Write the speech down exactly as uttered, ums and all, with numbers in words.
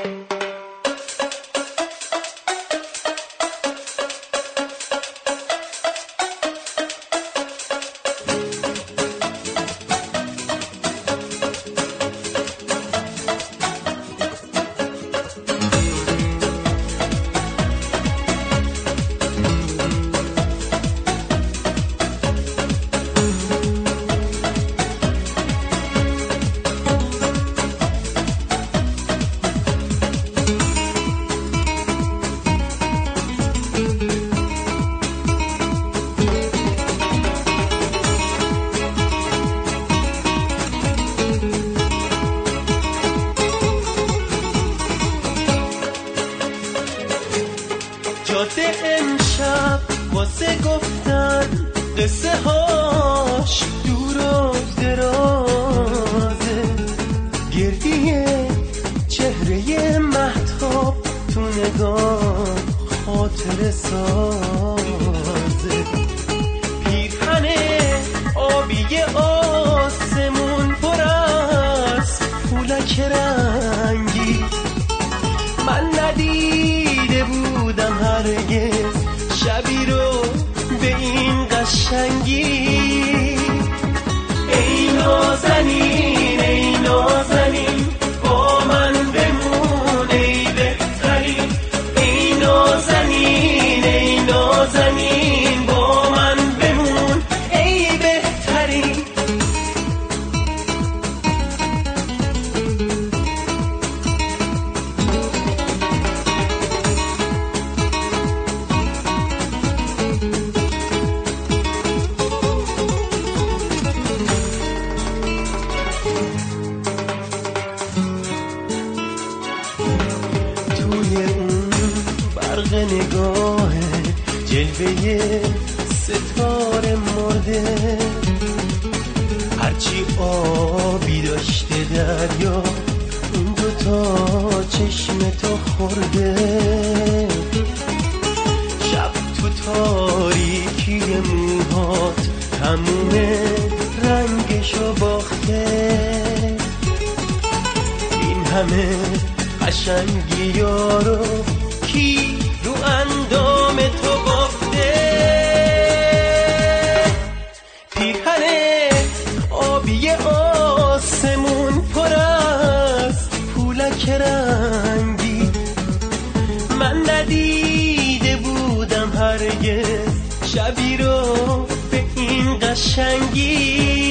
جاده امشب واسه گفتن قصه هاش دور و درازه، گردیه چهره مهتاب تو نگاه خاطر سازه، پیرهن آبی آسمون پر از پولک رنگی، من ندیده بودم هرگز شبی رو به این قشنگی. ای نازنین ای نازنین با من بمون ای بهترین، ای نازنین ای نازنین با من بمون ای بهترین. برق نگاه جلوه ستاره مرده، هرچی آبی داشته دریا اون دوتا چشم تو خورده، شب تو تاریکی موهات تموم رنگشو باخته، این همه قشنگی ها رو کی رو اندام تو بافته، پیرهن آبی آسمون پر از پولک رنگی، من ندیده بودم هرگز شبی رو به این قشنگی.